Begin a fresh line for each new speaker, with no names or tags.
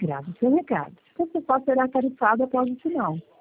Grave seu recado. Você pode será tarifado após o sinal.